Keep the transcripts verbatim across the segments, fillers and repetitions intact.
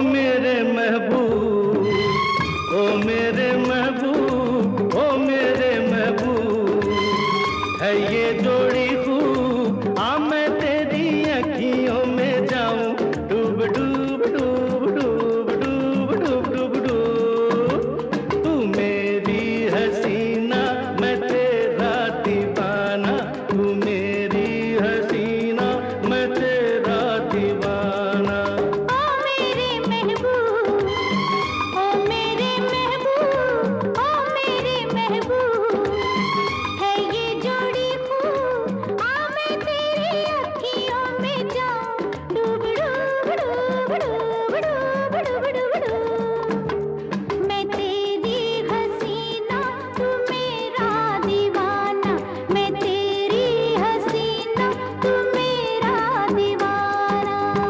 मेरे महबूब, ओ मेरे महबूब, ओ मेरे महबूब, है ये जोड़ी खूब। आ मैं तेरी अखियों में जाऊं, डूब डूब डूब डूब डूब डूब डूब डूब। तू मेरी हसीना, मैं तेरा दीवाना, तू मेरी हसीना, मैं तेरा दीवाना। ओ मेरे महबूब, ओ मेरे महबूब, ओ मेरे महबूब, है ये जोड़ी खूब। आ मैं तेरी अखियों में जाऊं, डूब डूब डूब डूब डूब डूब डूब डूब। मैं तेरी हसीना, तू मेरा दीवाना, मैं तेरी हसीना, तू मेरा दीवाना।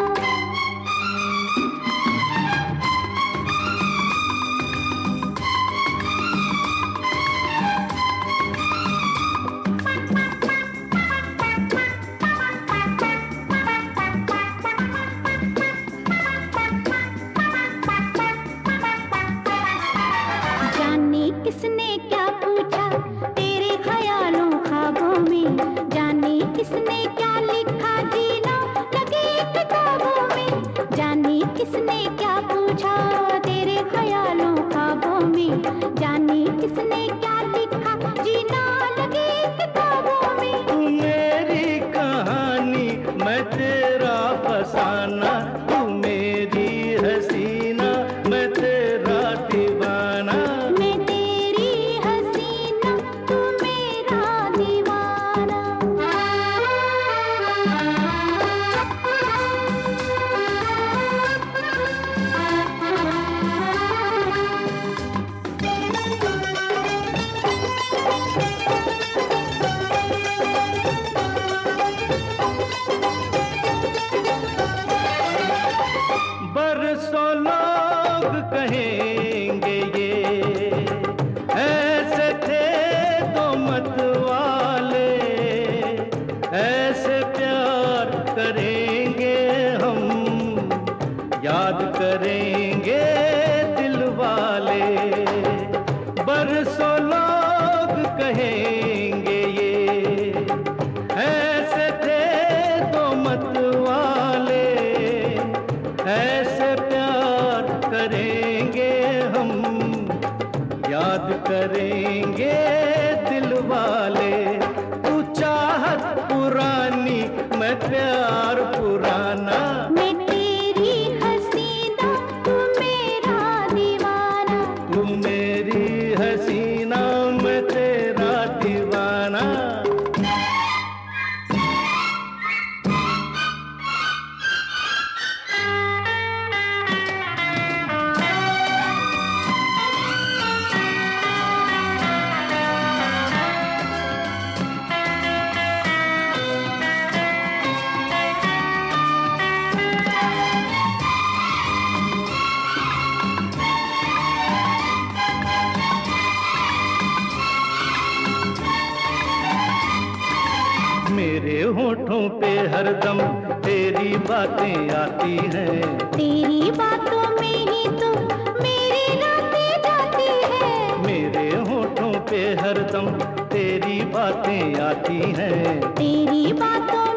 जाने किसने क्या पूछा तेरे ख्यालों ख्वाबों में, जाने किसने क्या लिखा जीना लगे किताबों में। जाने किसने क्या पूछा तेरे ख्यालों ख्वाबों में, जाने किसने क्या लिखा जीना लगे किताबों में। तू मेरी कहानी, मैं तेरा फसाना, तू मेरी हसीना, मैं तेरा दीवाना। मैं तेरी हसीना, तू मेरा दीवाना। बरसों लोग कहेंगे ये ऐसे थे तो मत वाले, ऐसे प्यार करेंगे हम, याद करेंगे दिल वाले। बरसों लोग कहेंगे ये ऐसे थे तो मत वाले, ऐसे प्यार करेंगे हम, याद करेंगे दिल वाले। तू चाहत पुरानी, मैं प्यार पुराना। मैं तेरी हसीना, तू मेरा दीवाना। तू मेरी हसीना, मैं तेरा दीवाना। मेरे होठों पे हरदम तेरी बातें आती हैं, तेरी बातों में ही तो मेरी रातें जाती है। मेरे होठों पे हरदम तेरी बातें आती हैं। तेरी बातों